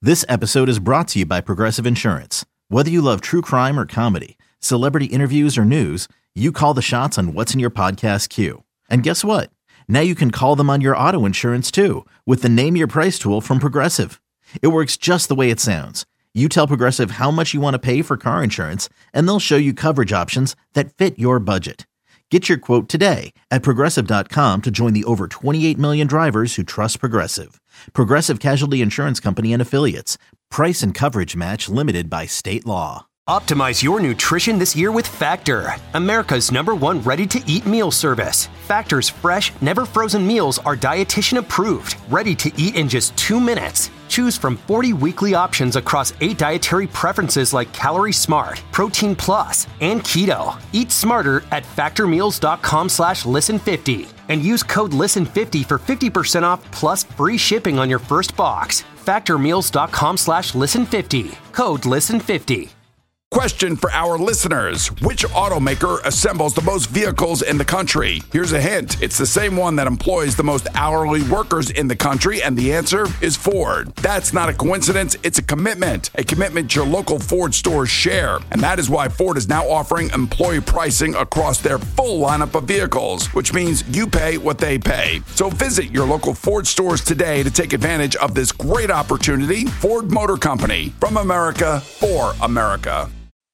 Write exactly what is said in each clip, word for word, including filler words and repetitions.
This episode is brought to you by Progressive Insurance. Whether you love true crime or comedy, celebrity interviews or news, you call the shots on what's in your podcast queue. And guess what? Now you can call them on your auto insurance too with the Name Your Price tool from Progressive. It works just the way it sounds. You tell Progressive how much you want to pay for car insurance, and they'll show you coverage options that fit your budget. Get your quote today at Progressive dot com to join the over twenty-eight million drivers who trust Progressive. Progressive Casualty Insurance Company and Affiliates. Price and coverage match limited by state law. Optimize your nutrition this year with Factor, America's number one ready-to-eat meal service. Factor's fresh, never-frozen meals are dietitian approved, ready to eat in just two minutes. Choose from forty weekly options across eight dietary preferences like Calorie Smart, Protein Plus, and Keto. Eat smarter at factormeals.com slash listen fifty and use code listen fifty for fifty percent off plus free shipping on your first box. factormeals.com slash listen fifty. Code listen fifty. Question for our listeners. Which automaker assembles the most vehicles in the country? Here's a hint. It's the same one that employs the most hourly workers in the country, and the answer is Ford. That's not a coincidence. It's a commitment. A commitment your local Ford stores share. And that is why Ford is now offering employee pricing across their full lineup of vehicles, which means you pay what they pay. So visit your local Ford stores today to take advantage of this great opportunity. Ford Motor Company, from America, for America.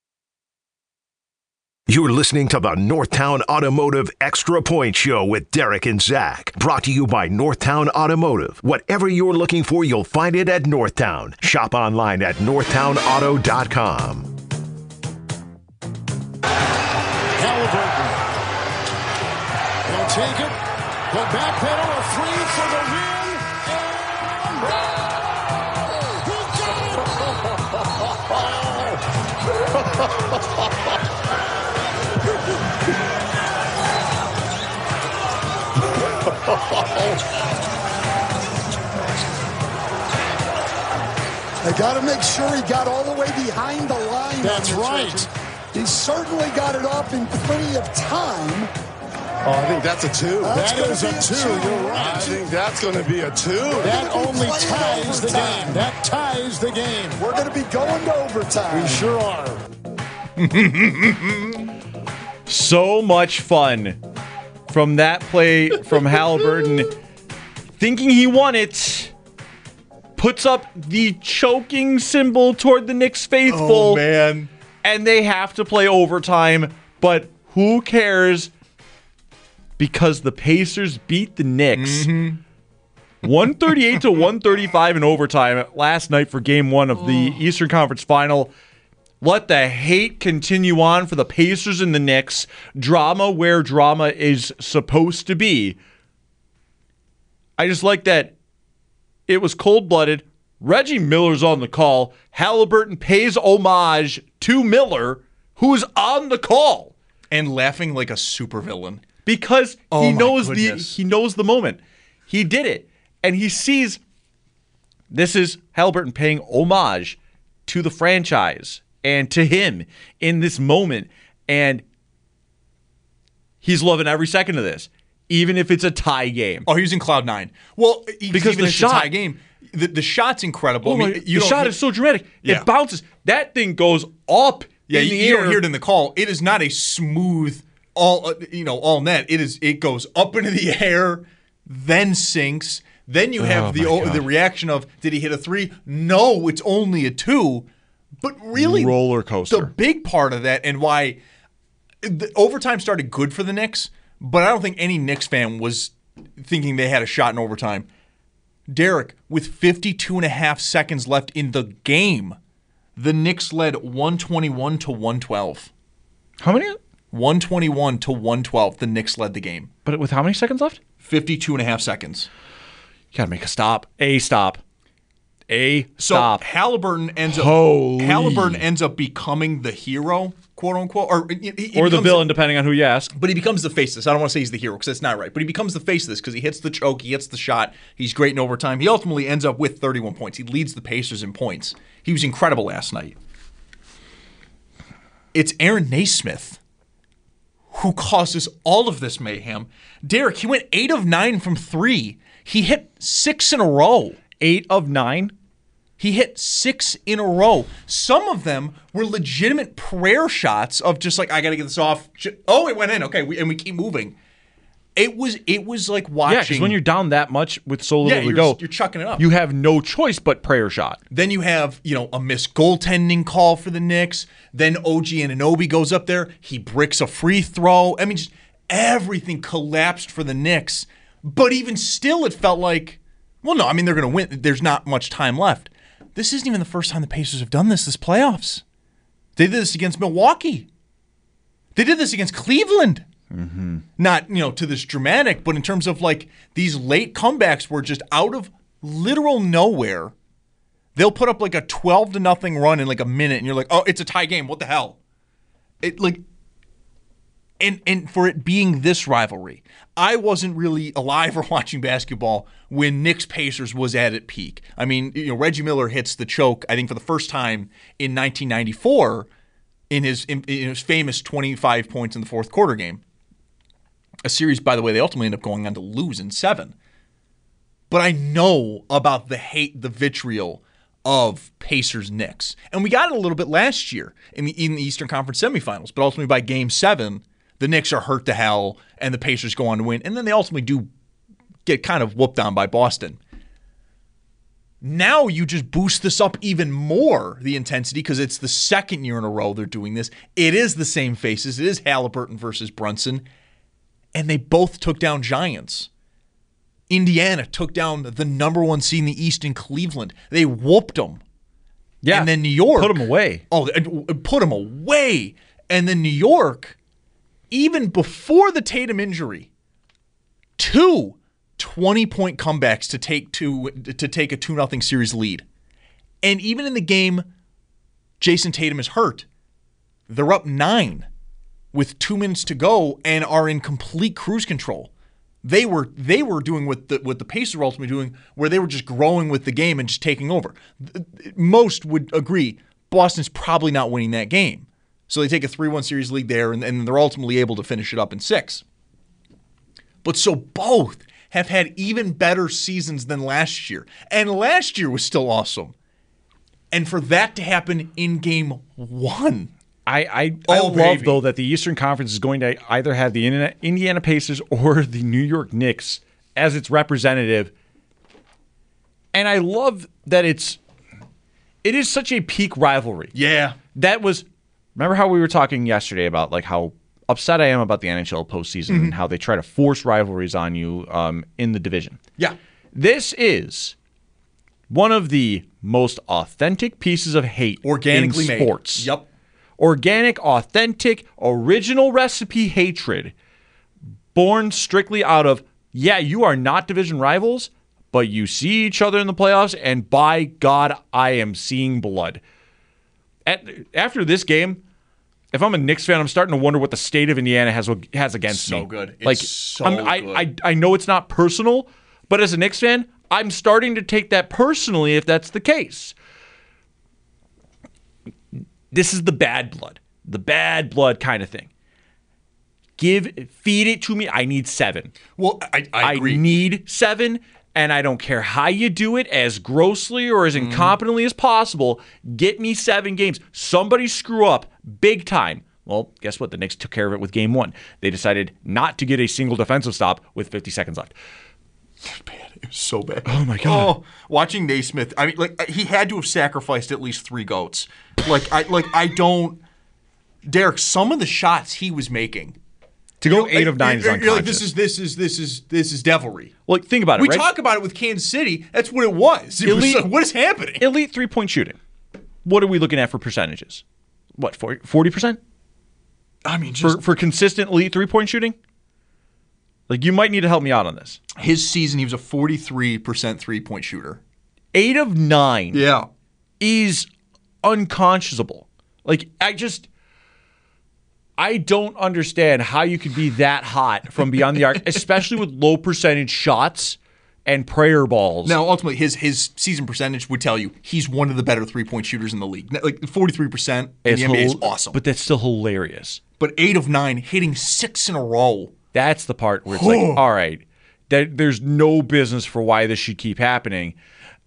You're listening to the Northtown Automotive Extra Point Show with Derek and Zach. Brought to you by Northtown Automotive. Whatever you're looking for, you'll find it at Northtown. Shop online at northtown auto dot com. Halliburton. They'll take it. The back pedal, a three for the win. And he got it! I got to make sure he got all the way behind the line. That's right. He certainly got it off in plenty of time. Oh, I think that's a two. That's that is a two. two. You're right. I think that's going to be a two. That only ties the game. That ties the game. We're going to be going to overtime. We sure are. So much fun from that play from Halliburton. Thinking he won it, puts up the choking symbol toward the Knicks faithful. Oh, man. And they have to play overtime, but who cares? Because the Pacers beat the Knicks. Mm-hmm. one thirty-eight to one thirty-five in overtime last night for game one of the oh. Eastern Conference Final. Let the hate continue on for the Pacers and the Knicks. Drama where drama is supposed to be. I just like that it was cold-blooded. Reggie Miller's on the call. Halliburton pays homage to Miller, who's on the call. And laughing like a supervillain. Because oh he knows goodness. the he knows the moment. He did it. And he sees this is Halliburton paying homage to the franchise and to him in this moment. And he's loving every second of this, even if it's a tie game. Oh, he's in cloud nine. Well, because even the if shot, it's a tie game, the, the shot's incredible. Oh my, I mean, you the shot hit, is so dramatic. Yeah. It bounces. That thing goes up yeah, in you, the you air. don't hear it in the call. It is not a smooth all uh, you know all net. It is. It goes up into the air, then sinks. Then you have oh the o- the reaction of, did he hit a three? No, it's only a two. But really, roller coaster. The big part of that, and why the overtime started good for the Knicks, but I don't think any Knicks fan was thinking they had a shot in overtime. Derek, with fifty-two and a half seconds left in the game, the Knicks led one twenty-one to one twelve. How many? one twenty-one to one twelve. The Knicks led the game. But with how many seconds left? fifty-two and a half seconds. You got to make a stop. A stop. A so stop. Halliburton ends up Holy. Halliburton ends up becoming the hero, quote unquote, or he, he or the villain, the, depending on who you ask. But he becomes the face of this. I don't want to say he's the hero because that's not right. But he becomes the face of this because he hits the choke, he hits the shot. He's great in overtime. He ultimately ends up with thirty-one points. He leads the Pacers in points. He was incredible last night. It's Aaron Naismith who causes all of this mayhem. Derek, he went eight of nine from three. He hit six in a row. Eight of nine? He hit six in a row. Some of them were legitimate prayer shots of just like, I got to get this off. Oh, it went in. Okay, we, and we keep moving. It was it was like watching. Yeah, because when you're down that much with so little yeah, to you're, go, you're chucking it up. You have no choice but prayer shot. Then you have, you know, a missed goaltending call for the Knicks. Then O G Anunoby goes up there. He bricks a free throw. I mean, just everything collapsed for the Knicks. But even still, it felt like, well, no, I mean, they're going to win. There's not much time left. This isn't even the first time the Pacers have done this this playoffs. They did this against Milwaukee. They did this against Cleveland. Mm-hmm. Not, you know, to this dramatic, but in terms of like these late comebacks were just out of literal nowhere. They'll put up like a twelve to nothing run in like a minute, and you're like, oh, it's a tie game. What the hell? It like, and and for it being this rivalry, I wasn't really alive or watching basketball when Knicks Pacers was at its peak. I mean, you know, Reggie Miller hits the choke, I think, for the first time in nineteen ninety-four in his in, in his famous twenty-five points in the fourth quarter game. A series, by the way, they ultimately end up going on to lose in seven. But I know about the hate, the vitriol of Pacers-Knicks. And we got it a little bit last year in the, in the Eastern Conference semifinals. But ultimately by game seven, the Knicks are hurt to hell and the Pacers go on to win. And then they ultimately do get kind of whooped on by Boston. Now you just boost this up even more, the intensity, because it's the second year in a row they're doing this. It is the same faces. It is Halliburton versus Brunson. And they both took down giants. Indiana took down the number one seed in the East in Cleveland. They whooped them. Yeah. And then New York. Put them away. Oh, put them away. And then New York, even before the Tatum injury, two twenty-point comebacks to take to, to take a two nothing series lead. And even in the game Jason Tatum is hurt, they're up nine with two minutes to go and are in complete cruise control. They were they were doing what the what the Pacers were ultimately doing, where they were just growing with the game and just taking over. Most would agree Boston's probably not winning that game. So they take a three one series lead there, and, and they're ultimately able to finish it up in six. But so both have had even better seasons than last year. And last year was still awesome. And for that to happen in game one. I, I, Oh, I love, baby. though, that the Eastern Conference is going to either have the Indiana, Indiana Pacers or the New York Knicks as its representative. And I love that it's it is such a peak rivalry. Yeah. That was, remember how we were talking yesterday about like how upset I am about the N H L postseason Mm-hmm. and how they try to force rivalries on you um, in the division. Yeah. This is one of the most authentic pieces of hate Organically in made. sports. Yep. Organic, authentic, original recipe hatred born strictly out of, yeah, you are not division rivals, but you see each other in the playoffs, and by God, I am seeing blood. At, after this game, if I'm a Knicks fan, I'm starting to wonder what the state of Indiana has has against So me. good. It's like, so I'm, I, good. I, I know it's not personal, but as a Knicks fan, I'm starting to take that personally if that's the case. This is the bad blood. The bad blood kind of thing. Give, feed it to me. I need seven. Well, I, I agree. I need seven, and I don't care how you do it, as grossly or as incompetently as possible. Get me seven games. Somebody screw up big time. Well, guess what? The Knicks took care of it with game one. They decided not to get a single defensive stop with fifty seconds left. Bad. It was so bad. Oh, my God. Oh, watching Naismith, I mean, like he had to have sacrificed at least three goats. Like I, like I don't, Derek. Some of the shots he was making To go you know, eight of nine is you're like, unconscious. this is this is this is this is devilry. Like, think about it. We right? talk about it with Kansas City. That's what it was. It was Elite- like, what is happening? Elite three-point shooting. What are we looking at for percentages? What, forty percent? I mean, just For, for consistent elite three-point shooting? Like, you might need to help me out on this. his season, he was a forty-three percent three-point shooter. Eight of nine Yeah. is unconscionable. Like, I just... I don't understand how you could be that hot from beyond the arc, especially with low percentage shots and prayer balls. Now, ultimately, his his season percentage would tell you he's one of the better three-point shooters in the league. Like forty-three percent in It's the N B A is hil- awesome. But that's still hilarious. But eight of nine, hitting six in a row. That's the part where it's like, all right, there, there's no business for why this should keep happening.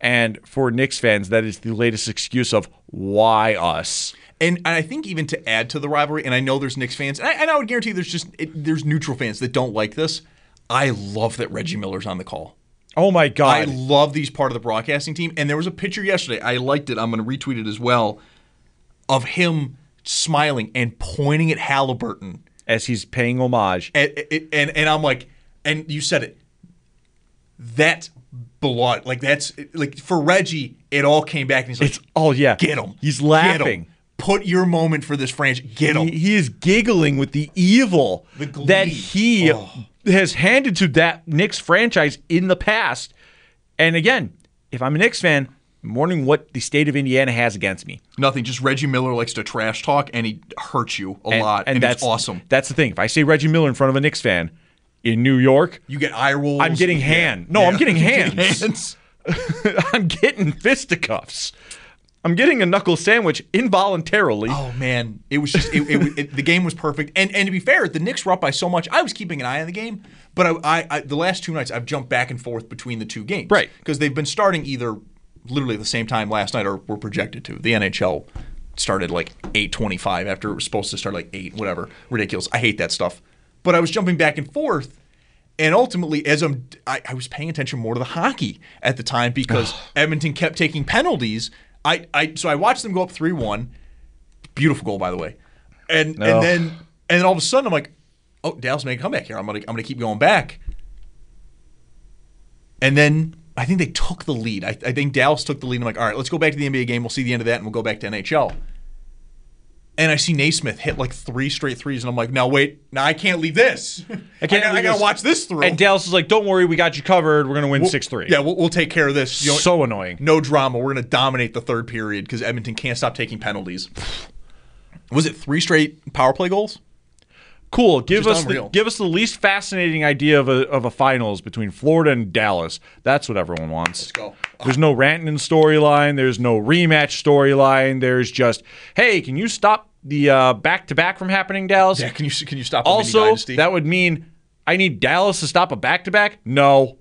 And for Knicks fans, that is the latest excuse of why us. And, and I think even to add to the rivalry, and I know there's Knicks fans, and I, and I would guarantee there's just it, there's neutral fans that don't like this. I love that Reggie Miller's on the call. Oh my God. I love these part of the broadcasting team. And there was a picture yesterday, I liked it, I'm going to retweet it as well, of him smiling and pointing at Halliburton. As he's paying homage. And, and, and I'm like, and you said it, that's blood. Like that's, like for Reggie, it all came back and he's like, it's, oh yeah. Get him. He's laughing. Get him. Put your moment for this franchise. Get him. He, he is giggling with the evil the that he oh. has handed to that Knicks franchise in the past. And again, if I'm a Knicks fan, I'm wondering what the state of Indiana has against me. Nothing. Just Reggie Miller likes to trash talk, and he hurts you a and, lot. And, and that's it's awesome. That's the thing. If I say Reggie Miller in front of a Knicks fan in New York, you get eye rolls. I'm getting hand. No, yeah. I'm getting hands. hands. I'm getting fisticuffs. I'm getting a knuckle sandwich involuntarily. Oh man, it was just it, it, it, the game was perfect. And and to be fair, the Knicks were up by so much. I was keeping an eye on the game, but I, I, I the last two nights I've jumped back and forth between the two games, right? Because they've been starting either literally at the same time last night or were projected to. The N H L started like eight twenty-five after it was supposed to start like eight, whatever, ridiculous. I hate that stuff. But I was jumping back and forth. And ultimately, as I'm, I, I was paying attention more to the hockey at the time because Edmonton kept taking penalties. I, I so I watched them go up three one. Beautiful goal, by the way. And oh. and then and then all of a sudden I'm like, oh, Dallas made a comeback here. I'm gonna I'm gonna keep going back. And then I think they took the lead. I, I think Dallas took the lead. I'm like, all right, let's go back to the N B A game. We'll see the end of that, and we'll go back to N H L. And I see Naismith hit like three straight threes, and I'm like, now wait, now I can't leave this. I can't. I, gotta, I gotta watch this through. And Dallas is like, don't worry, we got you covered. We're gonna win we'll, six three. Yeah, we'll, we'll take care of this. You know, so annoying. No drama. We're gonna dominate the third period because Edmonton can't stop taking penalties. Was it three straight power play goals? Cool. Give us the, give us the least fascinating idea of a of a finals between Florida and Dallas. That's what everyone wants. Let's go. There's no Rantanen storyline. There's no rematch storyline. There's just, hey, can you stop the uh, back-to-back from happening, Dallas? Yeah, can you can you stop a also, mini dynasty? That would mean I need Dallas to stop a back-to-back? No.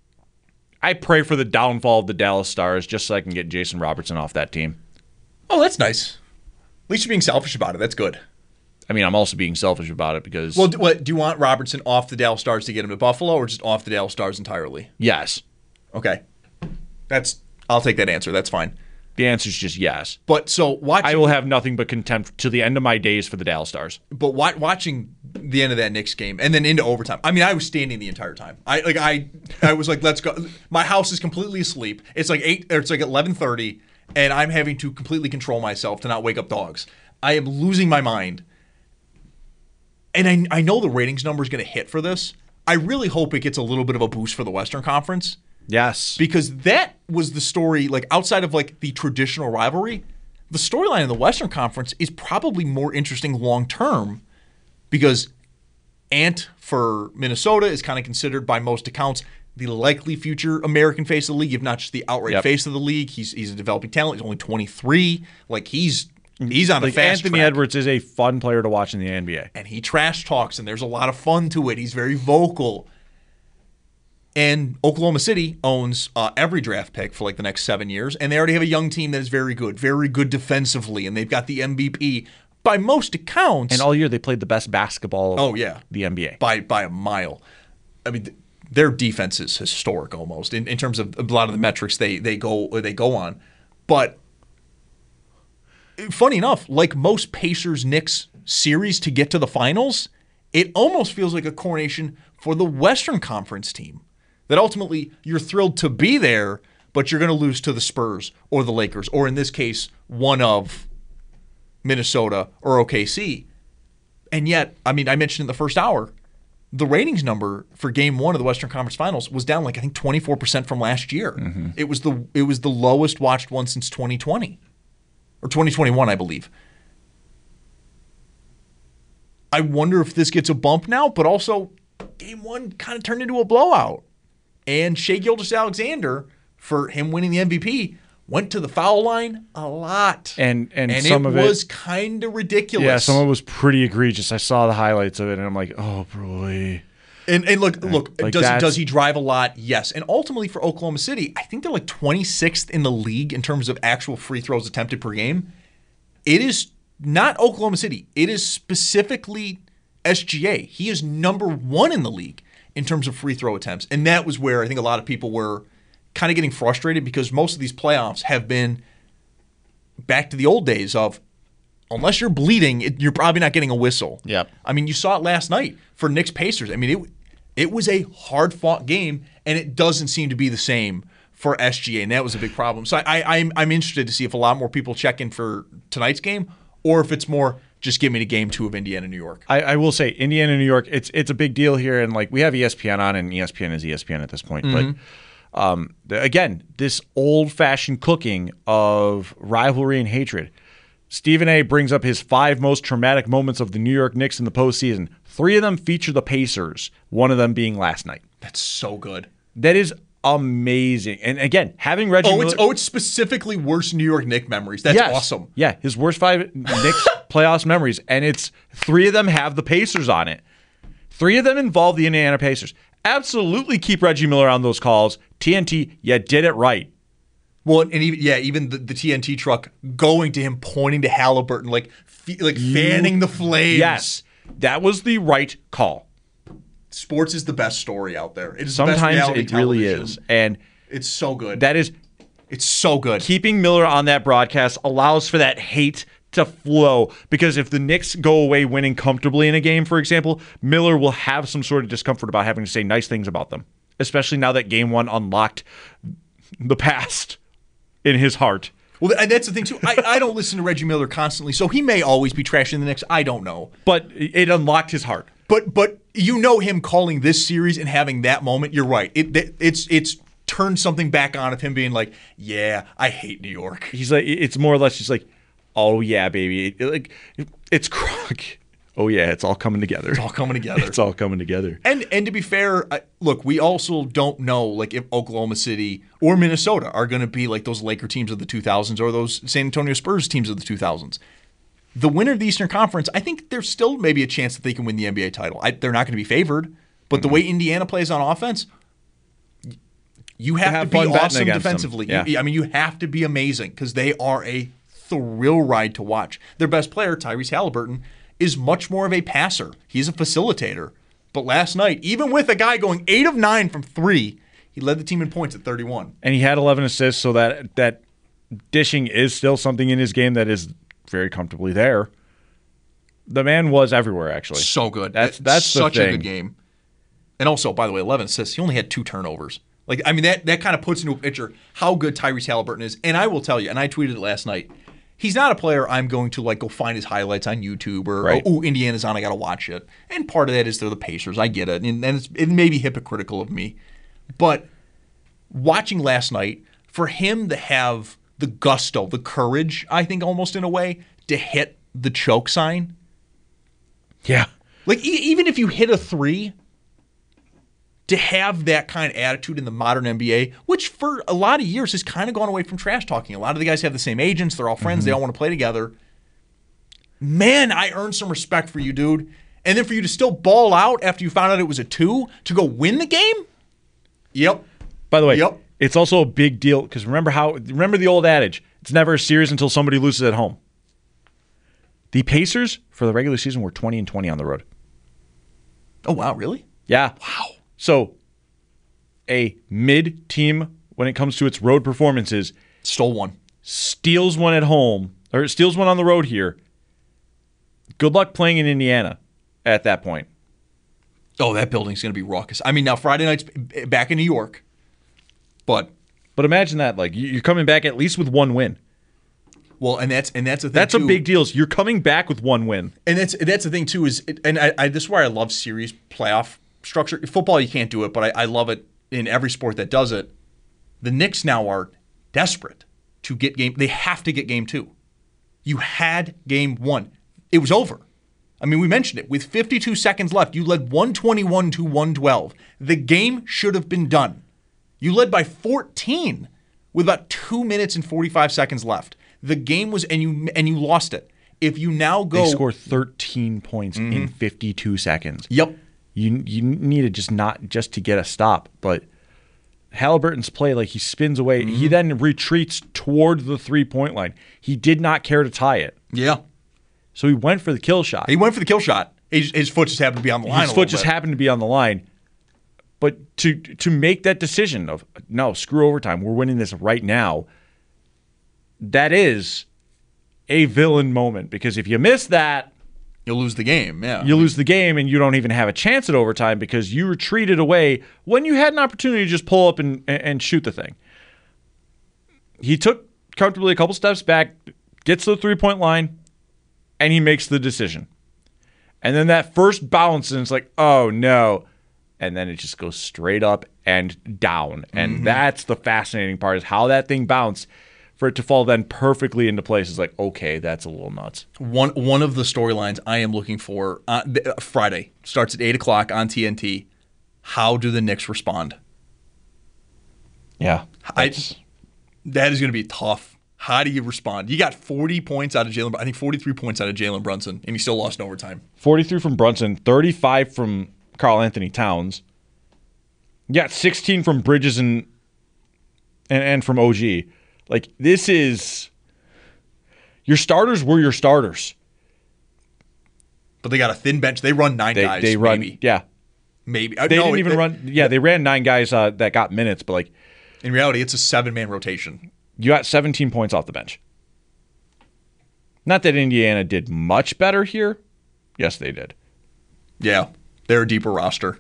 I pray for the downfall of the Dallas Stars just so I can get Jason Robertson off that team. Oh, that's nice. At least you're being selfish about it. That's good. I mean, I'm also being selfish about it because... Well, do, what, do you want Robertson off the Dallas Stars to get him to Buffalo or just off the Dallas Stars entirely? Yes. Okay. That's. I'll take that answer. That's fine. The answer is just yes. But so watching... I will have nothing but contempt to the end of my days for the Dallas Stars. But wa- watching the end of that Knicks game and then into overtime, I mean, I was standing the entire time. I like I I was like, let's go. My house is completely asleep. It's like eight. Or it's like eleven thirty, and I'm having to completely control myself to not wake up dogs. I am losing my mind. And I, I know the ratings number is going to hit for this. I really hope it gets a little bit of a boost for the Western Conference. Yes. Because that was the story, like outside of like the traditional rivalry, the storyline in the Western Conference is probably more interesting long term because Ant for Minnesota is kind of considered by most accounts the likely future American face of the league, if not just the outright yep. face of the league. He's he's a developing talent. He's only twenty-three. Like he's He's on like a fast Anthony track. Edwards is a fun player to watch in the N B A. And he trash talks, and there's a lot of fun to it. He's very vocal. And Oklahoma City owns uh, every draft pick for like the next seven years, and they already have a young team that is very good, very good defensively, and they've got the M V P by most accounts. And all year they played the best basketball oh, yeah. the N B A. By by a mile. I mean, th- their defense is historic almost in, in terms of a lot of the metrics they, they go they go on. But funny enough, like most Pacers-Knicks series to get to the finals, it almost feels like a coronation for the Western Conference team. That ultimately you're thrilled to be there, but you're going to lose to the Spurs or the Lakers, or in this case, one of Minnesota or O K C. And yet, I mean, I mentioned in the first hour, the ratings number for game one of the Western Conference Finals was down like I think twenty-four percent from last year. Mm-hmm. It was the it was the lowest watched one since twenty twenty. Or twenty twenty-one, I believe. I wonder if this gets a bump now, but also game one kind of turned into a blowout. And Shai Gilgeous-Alexander, for him winning the M V P, went to the foul line a lot. And and, and some it of it was kind of ridiculous. Yeah, some of it was pretty egregious. I saw the highlights of it, and I'm like, oh, boy. And and look, look, Like does that's- does he drive a lot? Yes. And ultimately for Oklahoma City, I think they're like twenty-sixth in the league in terms of actual free throws attempted per game. It is not Oklahoma City. It is specifically S G A. He is number one in the league in terms of free throw attempts. And that was where I think a lot of people were kind of getting frustrated because most of these playoffs have been back to the old days of unless you're bleeding, it, you're probably not getting a whistle. Yep. I mean, you saw it last night for Knicks Pacers. I mean, it it was a hard-fought game, and it doesn't seem to be the same for S G A, and that was a big problem. So I, I, I'm I'm interested to see if a lot more people check in for tonight's game, or if it's more just give me the game two of Indiana, New York. I, I will say Indiana, New York. It's it's a big deal here, and like we have E S P N on, and E S P N is E S P N at this point. Mm-hmm. But um, the, again, this old-fashioned cooking of rivalry and hatred. Stephen A. brings up his five most traumatic moments of the New York Knicks in the postseason. Three of them feature the Pacers, one of them being last night. That's so good. That is amazing. And again, having Reggie Oh, Miller... it's, oh, it's specifically worst New York Knicks memories. That's Yes. awesome. Yeah, his worst five Knicks playoffs memories, and it's three of them have the Pacers on it. Three of them involve the Indiana Pacers. Absolutely keep Reggie Miller on those calls. T N T, you did it right. Well, and even yeah, even the, the T N T truck going to him, pointing to Halliburton, like fe- like fanning the flames. Yes, that was the right call. Sports is the best story out there. It is the best Sometimes reality it really television. is, and It's so good. that is it's so good. keeping Miller on that broadcast allows for that hate to flow, because if the Knicks go away winning comfortably in a game, for example, Miller will have some sort of discomfort about having to say nice things about them, especially now that game one unlocked the past in his heart. Well, and that's the thing too. I, I don't listen to Reggie Miller constantly, so he may always be trashing the Knicks. I don't know. But it unlocked his heart. But but you know him calling this series and having that moment. You're right. It, it it's it's turned something back on of him being like, yeah, I hate New York. He's like, it's more or less just like, oh yeah, baby, It- like it's Krog. Oh yeah, it's all coming together. It's all coming together. It's all coming together. And and to be fair, I, look, we also don't know like if Oklahoma City or Minnesota are going to be like those Laker teams of the two thousands or those San Antonio Spurs teams of the two thousands. The winner of the Eastern Conference, I think there's still maybe a chance that they can win the N B A title. I, they're not going to be favored, but mm-hmm. the way Indiana plays on offense, you have, have to be fun betting awesome against them. defensively. Yeah. You, I mean, you have to be amazing because they are a thrill ride to watch. Their best player, Tyrese Halliburton, is much more of a passer. He's a facilitator. But last night, even with a guy going eight of nine from three, he led the team in points at thirty-one. And he had eleven assists, so that that dishing is still something in his game that is very comfortably there. The man was everywhere, actually. So good. That's that's such the thing. a good game. And also, by the way, eleven assists. He only had two turnovers. Like, I mean, that that kind of puts into a picture how good Tyrese Halliburton is. And I will tell you, and I tweeted it last night, he's not a player I'm going to like go find his highlights on YouTube or, Right. oh, Indiana's on, I got to watch it. And part of that is they're the Pacers. I get it. And, and it's, it may be hypocritical of me. But watching last night, for him to have the gusto, the courage, I think almost in a way, to hit the choke sign. Yeah. Like, e- even if you hit a three, to have that kind of attitude in the modern N B A, which for a lot of years has kind of gone away from trash talking. A lot of the guys have the same agents. They're all friends. Mm-hmm. They all want to play together. Man, I earned some respect for you, dude. And then for you to still ball out after you found out it was a two to go win the game? Yep. By the way, Yep. it's also a big deal because remember how remember the old adage, it's never a series until somebody loses at home. The Pacers for the regular season were twenty and twenty on the road. Oh, wow, really? Yeah. Wow. So a mid team when it comes to its road performances Stole one. steals one at home or steals one on the road here. Good luck playing in Indiana at that point. Oh, that building's going to be raucous. I mean, now Friday night's back in New York, but But imagine that, like you're coming back at least with one win. well, and that's and that's the thing. That's too. a big deal. You're coming back with one win. And that's that's the thing too is, and I, I this is why I love series playoff structure. Football, you can't do it, but I, I love it in every sport that does it. The Knicks now are desperate to get game. They have to get game two. You had game one. It was over. I mean, we mentioned it. With fifty-two seconds left, you led one twenty-one to one twelve. The game should have been done. You led by fourteen with about two minutes and forty-five seconds left. The game was, and you and you lost it. If you now go, They score thirteen points mm-hmm. in fifty-two seconds. Yep. You you needed just not just to get a stop, but Halliburton's play, like he spins away. Mm-hmm. He then retreats toward the three-point line. He did not care to tie it. Yeah. So he went for the kill shot. He went for the kill shot. His, his foot just happened to be on the line. His foot just bit. happened to be on the line. But to to make that decision of, no, screw overtime, we're winning this right now, that is a villain moment. Because if you miss that, you'll lose the game. Yeah, you lose the game, and you don't even have a chance at overtime because you retreated away when you had an opportunity to just pull up and, and shoot the thing. He took comfortably a couple steps back, gets to the three-point line, and he makes the decision. And then that first bounce, and it's like, oh, no. And then it just goes straight up and down. And mm-hmm. that's the fascinating part, is how that thing bounced for it to fall then perfectly into place. Is like, okay, that's a little nuts. One one of the storylines I am looking for, uh, Friday, starts at eight o'clock on T N T. How do the Knicks respond? Yeah. I, that is going to be tough. How do you respond? You got forty points out of Jalen, I think forty-three points out of Jalen Brunson, and he still lost in overtime. forty-three from Brunson, thirty-five from Karl Anthony Towns. You got sixteen from Bridges and, and and from O G. Like, this is, your starters were your starters. But they got a thin bench. They run nine they, guys. They run, maybe. yeah. Maybe. They no, didn't even they, run, yeah, they ran nine guys uh, that got minutes, but like. In reality, it's a seven-man rotation. You got seventeen points off the bench. Not that Indiana did much better here. Yes, they did. Yeah, they're a deeper roster.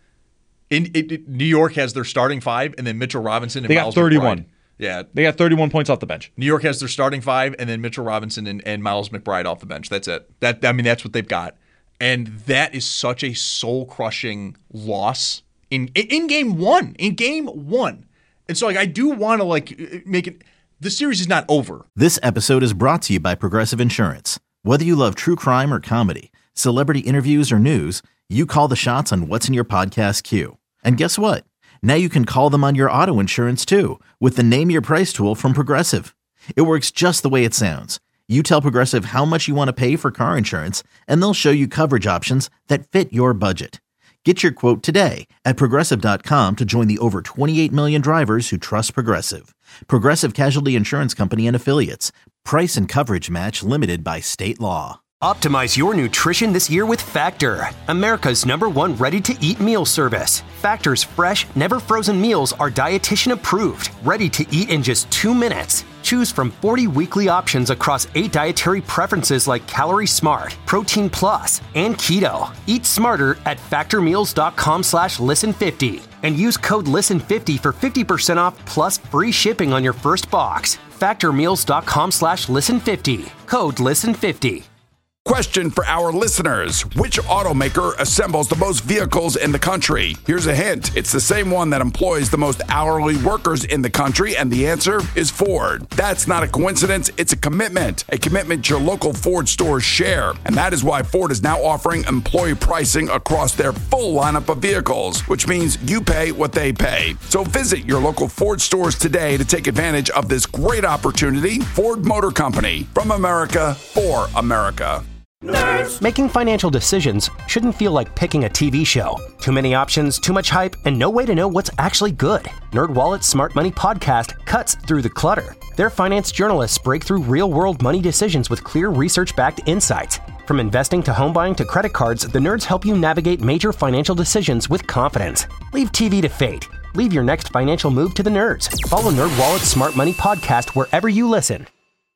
In, it, it, New York has their starting five, and then Mitchell Robinson and they Miles got thirty-one. McBride. Yeah, they got thirty-one points off the bench. New York has their starting five, and then Mitchell Robinson and, and Miles McBride off the bench. That's it. That I mean, that's what they've got, and that is such a soul-crushing loss in in, in game one. In game one, and so like I do want to like make it. The series is not over. This episode is brought to you by Progressive Insurance. Whether you love true crime or comedy, celebrity interviews or news, you call the shots on what's in your podcast queue. And guess what? Now you can call them on your auto insurance too with the Name Your Price tool from Progressive. It works just the way it sounds. You tell Progressive how much you want to pay for car insurance, and they'll show you coverage options that fit your budget. Get your quote today at Progressive dot com to join the over twenty-eight million drivers who trust Progressive. Progressive Casualty Insurance Company and Affiliates. Price and coverage match limited by state law. Optimize your nutrition this year with Factor, America's number one ready-to-eat meal service. Factor's fresh, never frozen meals are dietitian approved, ready to eat in just two minutes. Choose from forty weekly options across eight dietary preferences like Calorie Smart, Protein Plus, and Keto. Eat smarter at factormeals.com slash listen50 and use code listen fifty for fifty percent off plus free shipping on your first box. factormeals.com slash listen50. Code listen fifty. Question for our listeners. Which automaker assembles the most vehicles in the country? Here's a hint. It's the same one that employs the most hourly workers in the country, and the answer is Ford. That's not a coincidence. It's a commitment. A commitment your local Ford stores share. And that is why Ford is now offering employee pricing across their full lineup of vehicles, which means you pay what they pay. So visit your local Ford stores today to take advantage of this great opportunity. Ford Motor Company. From America, for America. Nerds. Making financial decisions shouldn't feel like picking a T V show. Too many options, too much hype, and no way to know what's actually good. NerdWallet's Smart Money Podcast cuts through the clutter. Their finance journalists break through real-world money decisions with clear research-backed insights. From investing to home buying to credit cards, the nerds help you navigate major financial decisions with confidence. Leave T V to fate. Leave your next financial move to the nerds. Follow NerdWallet's Smart Money Podcast wherever you listen.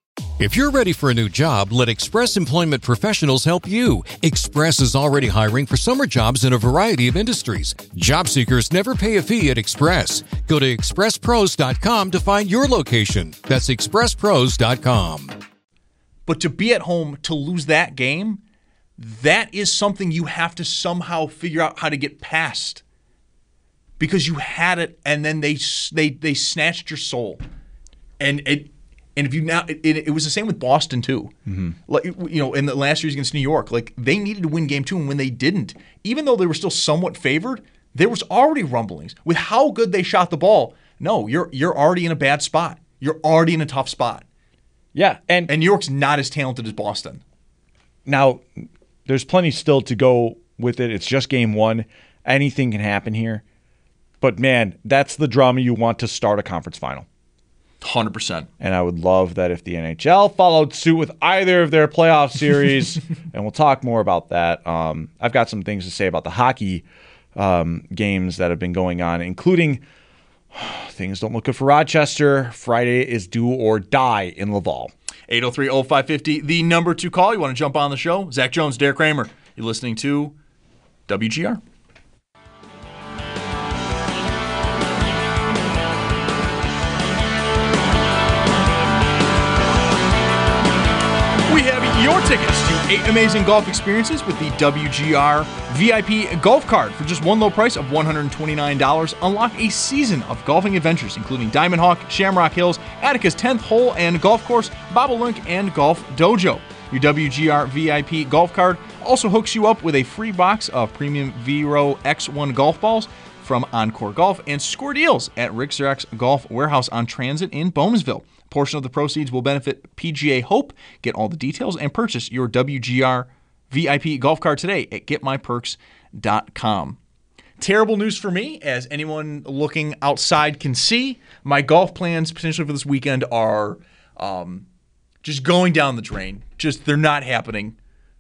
If you're ready for a new job, let Express Employment Professionals help you. Express is already hiring for summer jobs in a variety of industries. Job seekers never pay a fee at Express. Go to express pros dot com to find your location. That's express pros dot com. But to be at home to lose that game, that is something you have to somehow figure out how to get past. Because you had it, and then they they they snatched your soul, and it. And if you now, it, it was the same with Boston too. Mm-hmm. Like, you know, in the last series against New York, like they needed to win game two, and when they didn't, even though they were still somewhat favored, there was already rumblings with how good they shot the ball. No, you're you're already in a bad spot. You're already in a tough spot. Yeah, and and New York's not as talented as Boston. Now, there's plenty still to go with it. It's just game one. Anything can happen here. But, man, that's the drama you want to start a conference final. one hundred percent. And I would love that if the N H L followed suit with either of their playoff series, and we'll talk more about that. Um, I've got some things to say about the hockey um, games that have been going on, including things don't look good for Rochester. Friday is do or die in Laval. eight oh three oh five five oh, the number to call. You want to jump on the show? Zach Jones, Derek Kramer. You're listening to W G R. We have your tickets to eight amazing golf experiences with the W G R V I P golf card. For just one low price of one hundred twenty-nine dollars, unlock a season of golfing adventures, including Diamond Hawk, Shamrock Hills, Attica's tenth Hole and Golf Course, Bobolink, and Golf Dojo. Your W G R V I P golf card also hooks you up with a free box of premium Vero X one golf balls from Encore Golf and score deals at Rick Xerox Golf Warehouse on Transit in Bowmansville. A portion of the proceeds will benefit P G A Hope. Get all the details and purchase your W G R V I P golf card today at get my perks dot com. Terrible news for me, as anyone looking outside can see. My golf plans potentially for this weekend are um, just going down the drain. Just, they're not happening.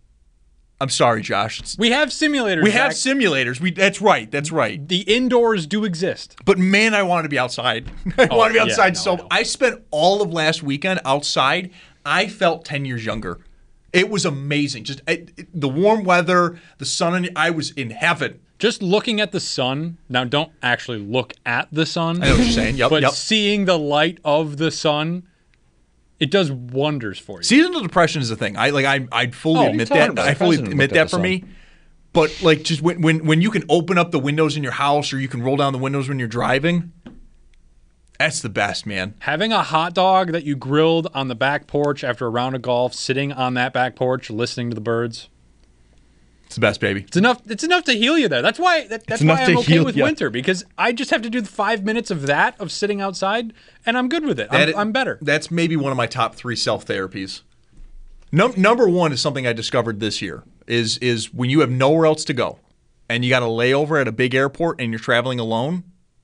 I'm sorry, Josh. It's, we have simulators. We have Zach. simulators. We that's right. That's right. The indoors do exist. But man, I want to be outside. I Oh, want to be yeah, outside. no, so I know. I spent all of last weekend outside. I felt ten years younger. It was amazing. Just it, it- the warm weather, the sun. And I was in heaven. Just looking at the sun. Now, don't actually look at the sun. I know what you're saying. Yep, but yep. seeing the light of the sun, it does wonders for you. Seasonal depression is a thing. I like. I I'd fully Oh, admit what are you that. talking about? I fully President admit looked at that the for me. But like, just when, when when you can open up the windows in your house, or you can roll down the windows when you're driving, that's the best, man. Having a hot dog that you grilled on the back porch after a round of golf, sitting on that back porch, listening to the birds. It's the best, baby. It's enough. It's enough to heal you there. That's why. That, that's enough why to I'm okay heal with ya. winter, because I just have to do the five minutes of that of sitting outside, and I'm good with it. That I'm, is- I'm better. That's maybe one of my top three self therapies. Num- number one is something I discovered this year. Is is when you have nowhere else to go, and you got a layover at a big airport, and you're traveling alone.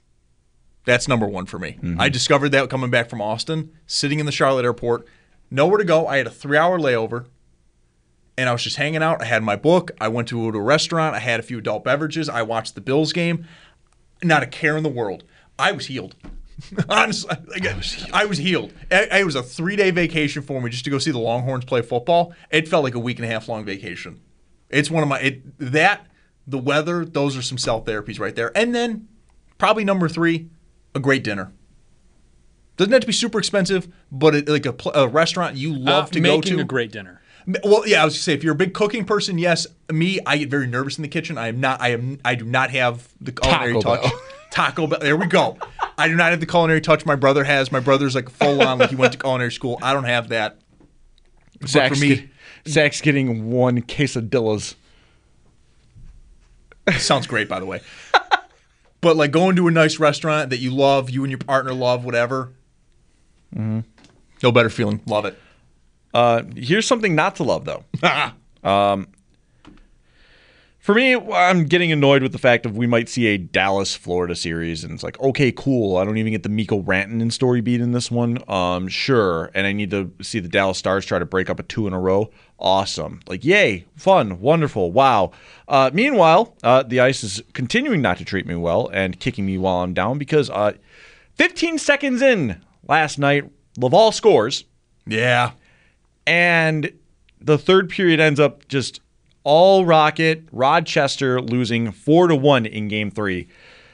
That's number one for me. Mm-hmm. I discovered that coming back from Austin, sitting in the Charlotte airport, nowhere to go. I had a three-hour layover, and I was just hanging out. I had my book. I went to a restaurant. I had a few adult beverages. I watched the Bills game. Not a care in the world. I was healed. Honestly, like, I was healed. It it was a three-day vacation for me just to go see the Longhorns play football. It felt like a week and a half long vacation. It's one of my it, that the weather. Those are some self therapies right there. And then probably number three, a great dinner. Doesn't have to be super expensive, but it, like a, pl- a restaurant you love Uh, to go making to. a great dinner. Well, yeah, I was gonna say if you're a big cooking person, yes. Me, I get very nervous in the kitchen. I am not. I am. I do not have the culinary Taco touch. Bell. Taco Bell. There we go. I do not have the culinary touch my brother has. My brother's like full on. Like he went to culinary school. I don't have that. But Zach's, for me, get- Zach's getting one quesadillas. sounds great, by the way. But like going to a nice restaurant that you love, you and your partner love, whatever. Mm-hmm. No better feeling. Love it. Uh, here's something not to love, though. um, for me, I'm getting annoyed with the fact of we might see a Dallas-Florida series, and it's like, okay, cool. I don't even get the Mikko Rantanen story beat in this one. Um, sure, and I need to see the Dallas Stars try to break up a two in a row. Awesome. Like, yay, fun, wonderful, wow. Uh, meanwhile, uh, the ice is continuing not to treat me well and kicking me while I'm down because uh, fifteen seconds in last night, Laval scores. Yeah. And the third period ends up just all Rocket, Rochester losing four to one in game three.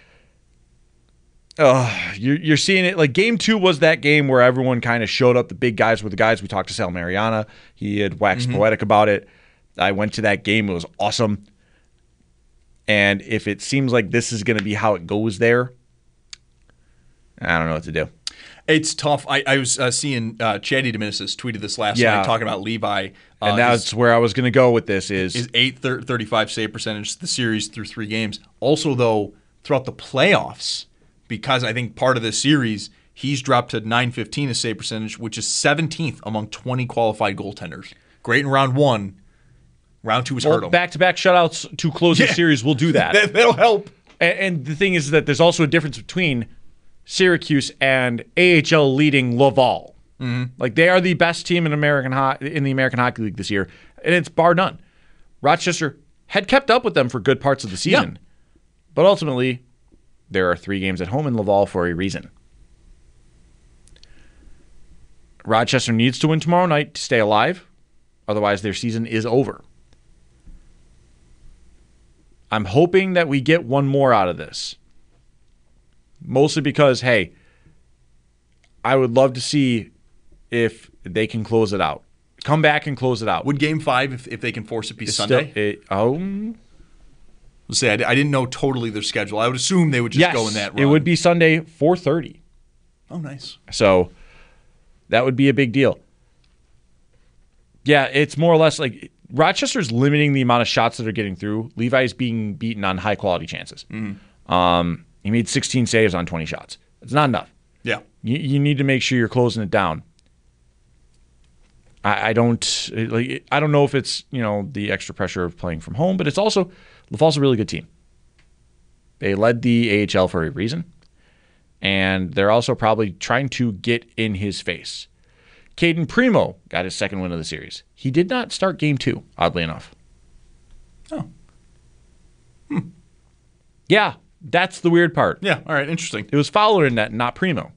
Uh, you're, you're seeing it. Like game two was that game where everyone kind of showed up. The big guys were the guys. We talked to Sal Mariana. He had waxed Mm-hmm. poetic about it. I went to that game. It was awesome. And if it seems like this is going to be how it goes there, I don't know what to do. It's tough. I, I was uh, seeing uh, Chatty Diminis tweeted this last Yeah. night talking about Levi. Uh, And that's his, where I was going to go with this is his eight thirty-five save percentage the series through three games. Also, though, throughout the playoffs, because I think part of this series, he's dropped to nine fifteen as save percentage, which is seventeenth among twenty qualified goaltenders. Great in round one. Round two has well, hurt them. Back-to-back shutouts to close Yeah. the series will do that. that. That'll help. And, and the thing is that there's also a difference between Syracuse and A H L leading Laval. Mm-hmm. Like they are the best team in American ho- in the American Hockey League this year, and it's bar none. Rochester had kept up with them for good parts of the season, yeah. but ultimately, there are three games at home in Laval for a reason. Rochester needs to win tomorrow night to stay alive. Otherwise, their season is over. I'm hoping that we get one more out of this. Mostly because, hey, I would love to see if they can close it out. Come back and close it out. Would game five, if, if they can force it, be it's Sunday? Still, it, oh, Let's say I, I didn't know totally their schedule. I would assume they would just yes, go in that run. It would be Sunday, four thirty. Oh, nice. So that would be a big deal. Yeah, it's more or less like Rochester's limiting the amount of shots that are getting through. Levi's being beaten on high-quality chances. Mm-hmm. Um, he made sixteen saves on twenty shots. It's not enough. Yeah. You, you need to make sure you're closing it down. I, I don't like. I don't know if it's you know the extra pressure of playing from home, but it's also Laval's a really good team. They led the A H L for a reason, and they're also probably trying to get in his face. Caden Primo got his second win of the series. He did not start game two, oddly enough. Oh. Hmm. Yeah, that's the weird part. Yeah, all right, interesting. It was Fowler in net, not Primo.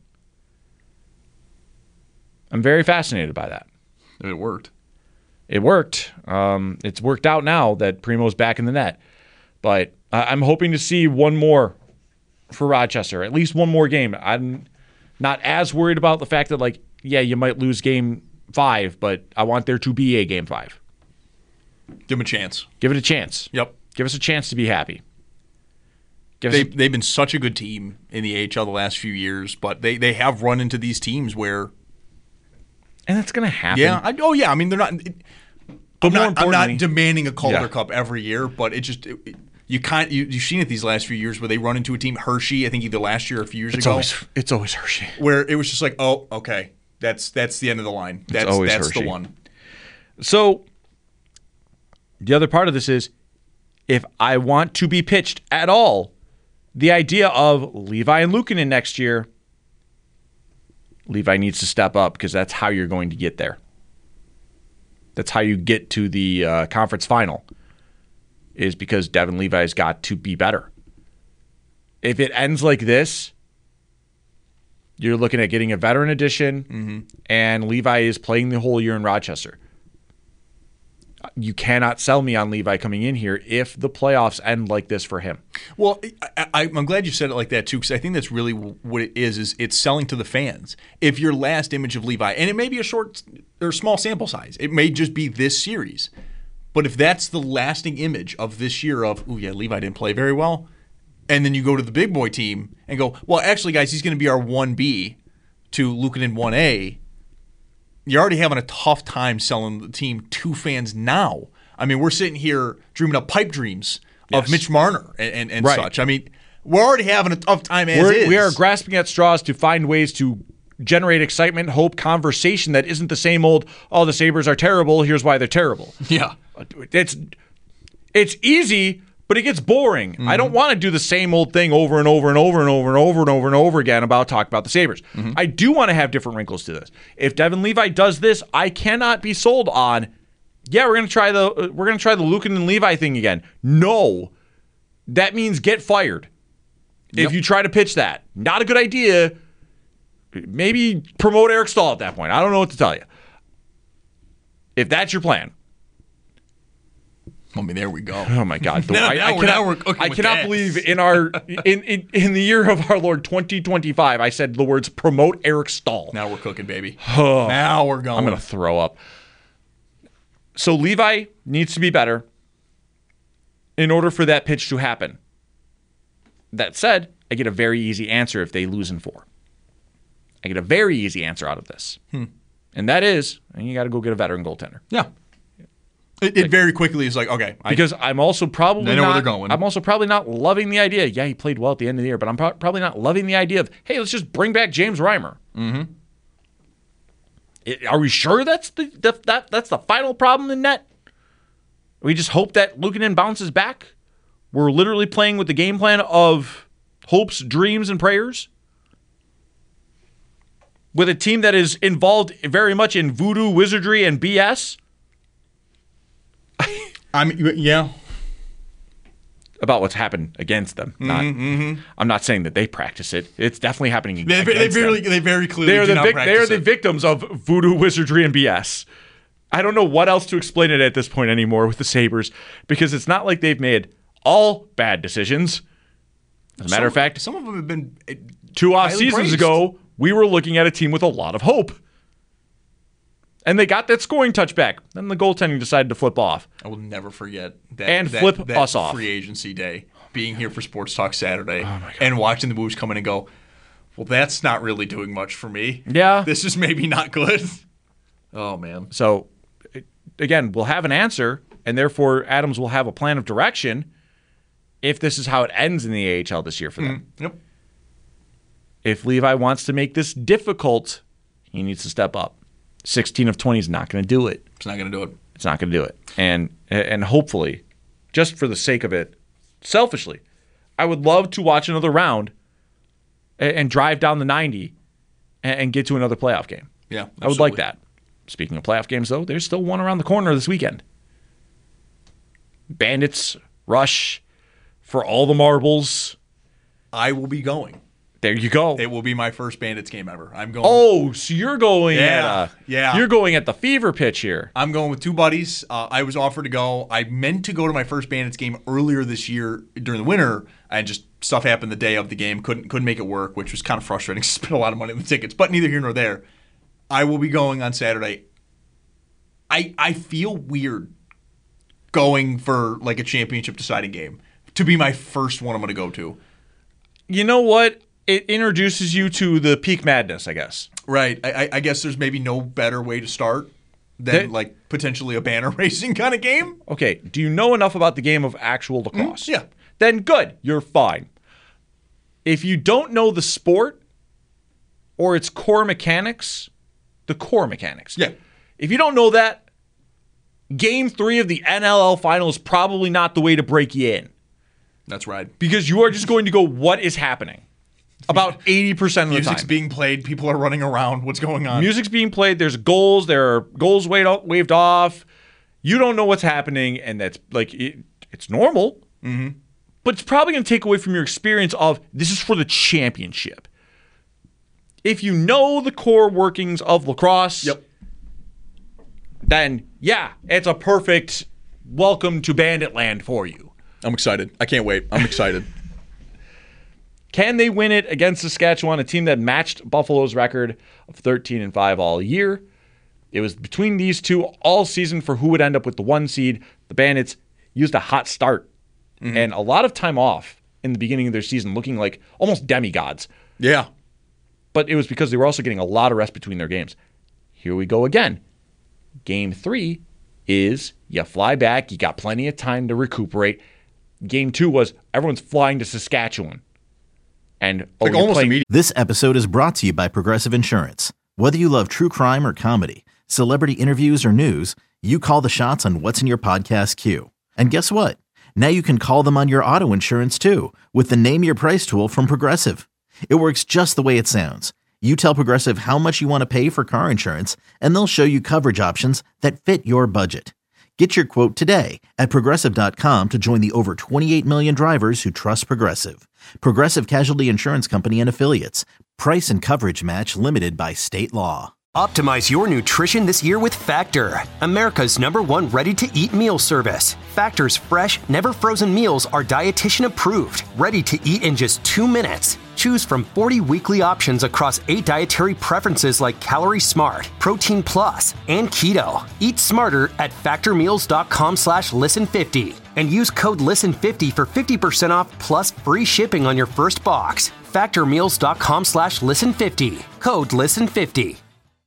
I'm very fascinated by that. It worked. It worked. Um, it's worked out now that Primo's back in the net. But I'm hoping to see one more for Rochester, at least one more game. I'm not as worried about the fact that, like, yeah, you might lose game five, but I want there to be a game five. Give them a chance. Give it a chance. Yep. Give us a chance to be happy. Give they, a, they've been such a good team in the A H L the last few years, but they, they have run into these teams where... And that's going to happen. Yeah. I, oh, yeah. I mean, they're not... It, but I'm, more not I'm importantly, not demanding a Calder yeah. Cup every year, but it just... It, it, You can't. You, you've seen it these last few years where they run into a team, Hershey. I think either last year or a few years it's ago. Always, it's always Hershey. Where it was just like, oh, okay, that's that's the end of the line. That's it's always that's Hershey. the one. So the other part of this is, if I want to be pitched at all, the idea of Levi and Luukkonen next year, Levi needs to step up because that's how you're going to get there. That's how you get to the uh, conference final. Is because Devin Levi's got to be better. If it ends like this, you're looking at getting a veteran addition, mm-hmm. and Levi is playing the whole year in Rochester. You cannot sell me on Levi coming in here if the playoffs end like this for him. Well, I, I, I'm glad you said it like that too, because I think that's really what it is. Is it's selling to the fans. If your last image of Levi, and it may be a short or small sample size, it may just be this series. But if that's the lasting image of this year of, oh yeah, Levi didn't play very well, and then you go to the big boy team and go, well, actually, guys, he's going to be our one B to Luukkonen one A, you're already having a tough time selling the team to fans now. I mean, we're sitting here dreaming up pipe dreams of yes. Mitch Marner and, and, and right. such. I mean, we're already having a tough time as we're, is. We are grasping at straws to find ways to generate excitement, hope, conversation that isn't the same old, oh, the Sabres are terrible, here's why they're terrible. Yeah. It's it's easy, but it gets boring. Mm-hmm. I don't want to do the same old thing over and over and over and over and over and over and over again about talk about the Sabres. Mm-hmm. I do want to have different wrinkles to this. If Devin Levi does this, I cannot be sold on, yeah, we're going to try the we're going to try the Luukkonen and Levi thing again. No. That means get fired. Yep. If you try to pitch that. Not a good idea. Maybe promote Eric Stahl at that point. I don't know what to tell you. If that's your plan. I mean, there we go. Oh my God! The, now, I, now I we're, cannot, now we're cooking I with cannot gas. believe in our in, in in the year of our Lord twenty twenty-five, I said the words promote Eric Stahl. Now we're cooking, baby. Oh, now we're going. I'm gonna throw up. So Levi needs to be better in order for that pitch to happen. That said, I get a very easy answer if they lose in four. I get a very easy answer out of this, hmm. and that is, and you got to go get a veteran goaltender. Yeah. It, it very quickly is like, okay. Because I, I'm also probably I know not, where they're going. I'm also probably not loving the idea. Yeah, he played well at the end of the year, but I'm pro- probably not loving the idea of, hey, let's just bring back James Reimer. Mm-hmm. It, are we sure that's the, the that that's the final problem in net? We just hope that Luukkonen bounces back. We're literally playing with the game plan of hopes, dreams, and prayers. With a team that is involved very much in voodoo, wizardry, and B S. I'm yeah. About what's happened against them. Mm-hmm, Not, mm-hmm. I'm not saying that they practice it. It's definitely happening they, against they very, them. They very clearly they are do the not vic- practice They are the it. victims of voodoo, wizardry, and B S. I don't know what else to explain it at this point anymore with the Sabres, because it's not like they've made all bad decisions. As a matter some, of fact, some of them have been uh, two off seasons praised. ago, we were looking at a team with a lot of hope. And they got that scoring touchback. Then the goaltending decided to flip off. I will never forget that. And that, flip that us off. Free agency day, being here for Sports Talk Saturday, Oh and watching the moves come in and go, well, that's not really doing much for me. Yeah. This is maybe not good. Oh, man. So, again, we'll have an answer, and therefore Adams will have a plan of direction if this is how it ends in the A H L this year for them. Mm, yep. If Levi wants to make this difficult, he needs to step up. sixteen of twenty is not going to do it. It's not going to do it. It's not going to do it. And and hopefully, just for the sake of it, selfishly, I would love to watch another round and, and drive down the ninety and, and get to another playoff game. Yeah, I would like that. Speaking of playoff games, though, there's still one around the corner this weekend. Bandits rush for all the marbles. I will be going. There you go. It will be my first Bandits game ever. I'm going. Oh, so you're going Yeah, at a, yeah. You're going at the fever pitch here. I'm going with two buddies. Uh, I was offered to go. I meant to go to my first Bandits game earlier this year during the winter, and just stuff happened the day of the game. Couldn't couldn't make it work, which was kind of frustrating. Spent a lot of money on the tickets, but neither here nor there. I will be going on Saturday. I I feel weird going for like a championship deciding game to be my first one I'm going to go to. You know what? It introduces you to the peak madness, I guess. Right. I, I guess there's maybe no better way to start than That- like potentially a banner racing kind of game. Okay, do you know enough about the game of actual lacrosse? Mm, yeah. Then good, you're fine. If you don't know the sport or its core mechanics, the core mechanics. Yeah. If you don't know that, game three of the N L L final is probably not the way to break you in. That's right. Because you are just going to go, what is happening? About eighty percent of the Music's time. being played. People are running around. What's going on? Music's being played. There's goals. There are goals waved off. Waved off. You don't know what's happening, and that's like it, it's normal. Mm-hmm. But it's probably going to take away from your experience of this is for the championship. If you know the core workings of lacrosse, Yep. then yeah, it's a perfect welcome to Bandit Land for you. I'm excited. I can't wait. I'm excited. Can they win it against Saskatchewan, a team that matched Buffalo's record of thirteen and five all year? It was between these two all season for who would end up with the one seed. The Bandits used a hot start mm-hmm. and a lot of time off in the beginning of their season, looking like almost demigods. Yeah. But it was because they were also getting a lot of rest between their games. Here we go again. Game three is you fly back, you got plenty of time to recuperate. Game two was everyone's flying to Saskatchewan. And oh, like you're almost playing- immediately. This episode is brought to you by Progressive Insurance. Whether you love true crime or comedy, celebrity interviews or news, you call the shots on what's in your podcast queue. And guess what? Now you can call them on your auto insurance too with the Name Your Price tool from Progressive. It works just the way it sounds. You tell Progressive how much you want to pay for car insurance, and they'll show you coverage options that fit your budget. Get your quote today at Progressive dot com to join the over twenty-eight million drivers who trust Progressive. Progressive Casualty Insurance Company and Affiliates. Price and coverage match limited by state law. Optimize your nutrition this year with Factor, America's number one ready-to-eat meal service. Factor's fresh, never-frozen meals are dietitian approved, ready to eat in just two minutes. Choose from forty weekly options across eight dietary preferences like Calorie Smart, Protein Plus, and Keto. Eat smarter at factormeals.com slash listen50 and use code listen fifty for fifty percent off plus free shipping on your first box. factormeals.com slash listen50. Code listen50.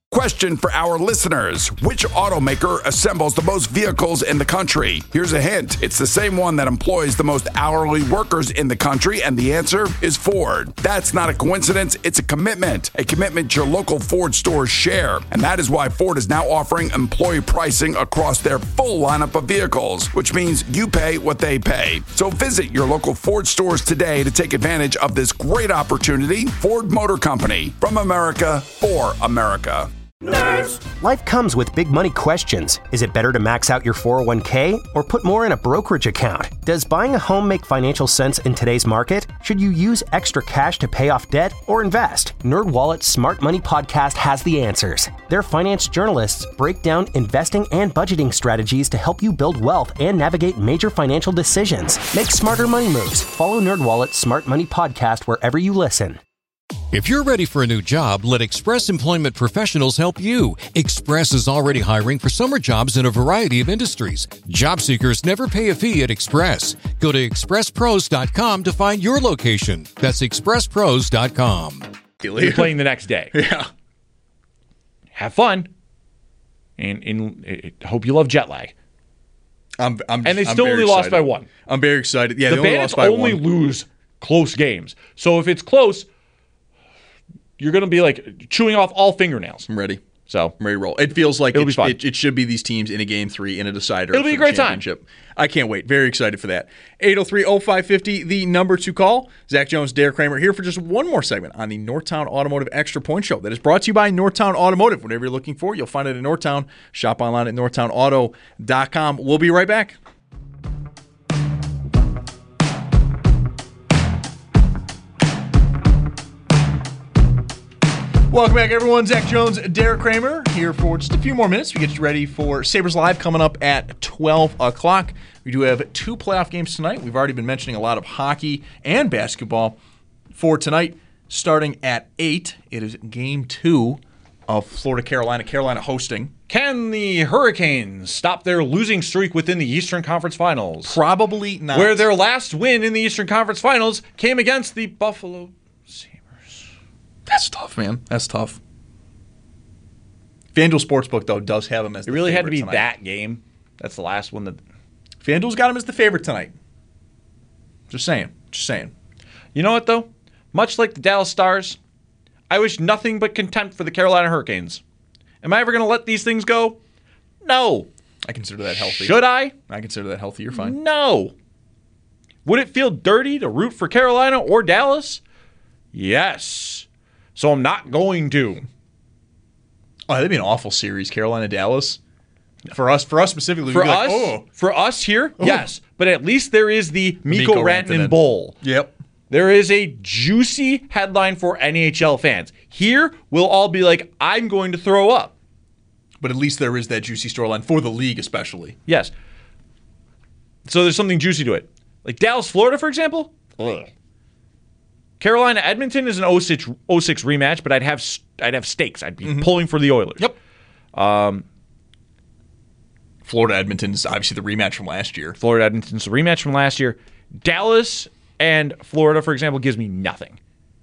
Question for our listeners. Which automaker assembles the most vehicles in the country? Here's a hint. It's the same one that employs the most hourly workers in the country, and the answer is Ford. That's not a coincidence. It's a commitment. A commitment your local Ford stores share. And that is why Ford is now offering employee pricing across their full lineup of vehicles, which means you pay what they pay. So visit your local Ford stores today to take advantage of this great opportunity. Ford Motor Company. From America, for America. Nerds. Life comes with big money questions. Is it better to max out your four oh one k or put more in a brokerage account? Does buying a home make financial sense in today's market? Should you use extra cash to pay off debt or invest? NerdWallet's Smart Money Podcast has the answers. Their finance journalists break down investing and budgeting strategies to help you build wealth and navigate major financial decisions. Make smarter money moves. Follow NerdWallet's Smart Money Podcast wherever you listen. If you're ready for a new job, let Express Employment Professionals help you. Express is already hiring for summer jobs in a variety of industries. Job seekers never pay a fee at Express. Go to express pros dot com to find your location. That's express pros dot com. You're playing the next day. Yeah. Have fun. And, and uh, hope you love jet lag. I'm, I'm, and they I'm still only excited. lost by one. I'm very excited. Yeah, the they only Bandits lost by only one. lose close games. So if it's close, you're going to be like chewing off all fingernails. I'm ready. So I'm ready to roll. It feels like It'll it, be fun. It, it should be these teams in a game three in a decider. It'll be for a the great time. championship. I can't wait. Very excited for that. eight oh three oh five fifty, the number to call. Zach Jones, Derek Kramer here for just one more segment on the Northtown Automotive Extra Point Show that is brought to you by Northtown Automotive. Whatever you're looking for, you'll find it in Northtown. Shop online at northtown auto dot com. We'll be right back. Welcome back, everyone. Zach Jones, Derek Kramer here for just a few more minutes. We get you ready for Sabres Live coming up at twelve o'clock. We do have two playoff games tonight. We've already been mentioning a lot of hockey and basketball for tonight. Starting at eight, it is game two of Florida-Carolina. Carolina hosting. Can the Hurricanes stop their losing streak within the Eastern Conference Finals? Probably not. Where their last win in the Eastern Conference Finals came against the Buffalo Sabres. That's tough, man. That's tough. FanDuel Sportsbook, though, does have him as the It really favorite had to be tonight. that game. That's the last one that... FanDuel's got him as the favorite tonight. Just saying. Just saying. You know what, though? Much like the Dallas Stars, I wish nothing but contempt for the Carolina Hurricanes. Am I ever going to let these things go? No. I consider that healthy. Should I? I consider that healthy. You're fine. No. Would it feel dirty to root for Carolina or Dallas? Yes. So I'm not going to. Oh, that'd be an awful series, Carolina-Dallas. For us, for us specifically, For we'd be us, like, oh. for us here, yes. But at least there is the Mikko, Mikko Rantanen Rantanen. Bowl. Yep. There is a juicy headline for N H L fans. Here, we'll all be like, I'm going to throw up. But at least there is that juicy storyline for the league, especially. Yes. So there's something juicy to it. Like Dallas, Florida, for example. Ugh. Carolina, Edmonton is an oh six rematch, but I'd have I'd have stakes. I'd be mm-hmm. pulling for the Oilers. Yep. Um, Florida, Edmonton is obviously the rematch from last year. Florida, Edmonton's the rematch from last year. Dallas and Florida, for example, gives me nothing.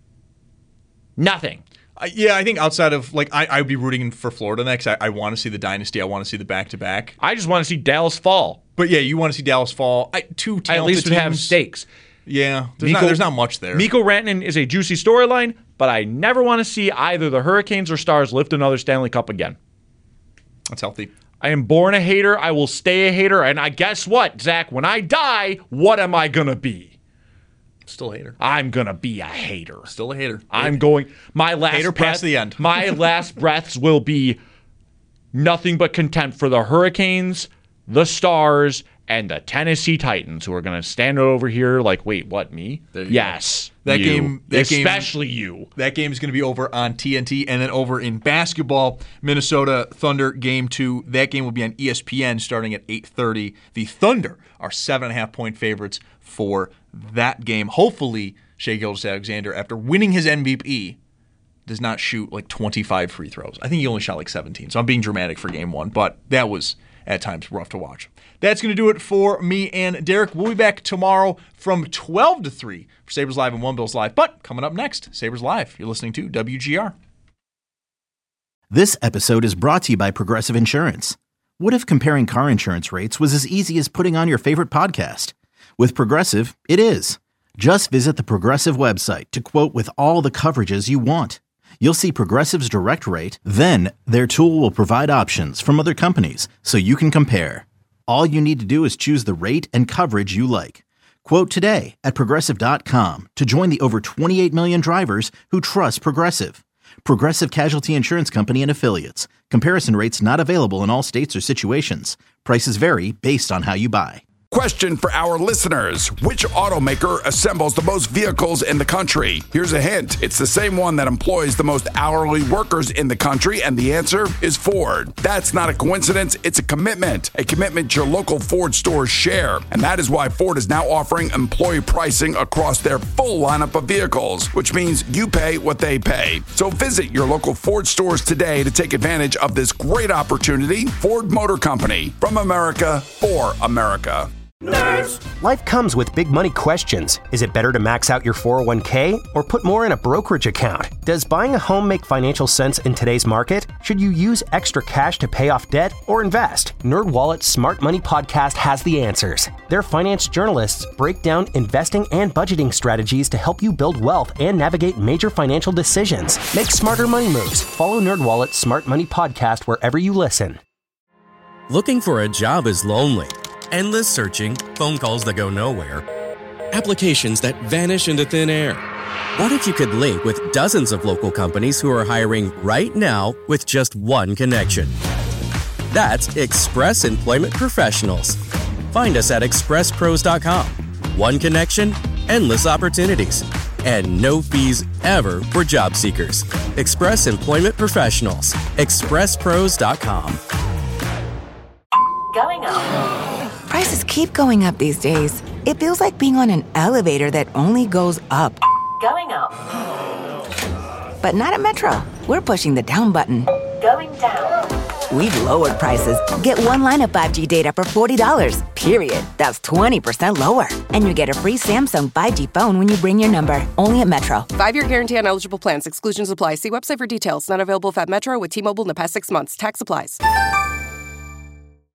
Nothing. Uh, yeah, I think outside of, like, I, I'd be rooting for Florida next. I, I want to see the dynasty. I want to see the back-to-back. I just want to see Dallas fall. But, yeah, you want to see Dallas fall. I, two talented I at least would teams. have stakes. Yeah, there's, Mikko, not, there's not much there. Mikko Rantanen is a juicy storyline, but I never want to see either the Hurricanes or Stars lift another Stanley Cup again. That's healthy. I am born a hater. I will stay a hater. And I guess what, Zach? When I die, what am I going to be? Still a hater. I'm going to be a hater. Still a hater. I'm going... My last hater breath, past the end. My last breaths will be nothing but contempt for the Hurricanes, the Stars, and the Tennessee Titans, who are going to stand over here like, wait, what, me? Yes. Go. That you. game, that especially game, you. That game is going to be over on T N T, and then over in basketball, Minnesota Thunder game two. That game will be on E S P N starting at eight thirty. The Thunder are seven and a half point favorites for that game. Hopefully, Shai Gilgeous-Alexander, after winning his M V P, does not shoot like twenty-five free throws. I think he only shot like seventeen, so I'm being dramatic for game one, but that was at times rough to watch. That's going to do it for me and Derek. We'll be back tomorrow from twelve to three for Sabres Live and One Bills Live. But coming up next, Sabres Live. You're listening to W G R. This episode is brought to you by Progressive Insurance. What if comparing car insurance rates was as easy as putting on your favorite podcast? With Progressive, it is. Just visit the Progressive website to quote with all the coverages you want. You'll see Progressive's direct rate, then their tool will provide options from other companies so you can compare. All you need to do is choose the rate and coverage you like. Quote today at Progressive dot com to join the over twenty-eight million drivers who trust Progressive. Progressive Casualty Insurance Company and Affiliates. Comparison rates not available in all states or situations. Prices vary based on how you buy. Question for our listeners. Which automaker assembles the most vehicles in the country? Here's a hint. It's the same one that employs the most hourly workers in the country, and the answer is Ford. That's not a coincidence. It's a commitment. A commitment your local Ford stores share. And that is why Ford is now offering employee pricing across their full lineup of vehicles, which means you pay what they pay. So visit your local Ford stores today to take advantage of this great opportunity. Ford Motor Company. From America, for America. Nerds. Life comes with big money questions. Is it better to max out your four oh one k or put more in a brokerage account? Does buying a home make financial sense in today's market? Should you use extra cash to pay off debt or invest? NerdWallet's Smart Money Podcast has the answers. Their finance journalists break down investing and budgeting strategies to help you build wealth and navigate major financial decisions. Make smarter money moves. Follow NerdWallet's Smart Money Podcast wherever you listen. Looking for a job is lonely. Endless searching, phone calls that go nowhere, applications that vanish into thin air. What if you could link with dozens of local companies who are hiring right now with just one connection? That's Express Employment Professionals. Find us at express pros dot com. One connection, endless opportunities, and no fees ever for job seekers. Express Employment Professionals. express pros dot com. Going up. Prices keep going up these days. It feels like being on an elevator that only goes up. Going up. But not at Metro. We're pushing the down button. Going down. We've lowered prices. Get one line of five G data for forty dollars, period. That's twenty percent lower. And you get a free Samsung five G phone when you bring your number. Only at Metro. Five-year guarantee on eligible plans. Exclusions apply. See website for details. Not available at Metro with T-Mobile in the past six months. Tax applies.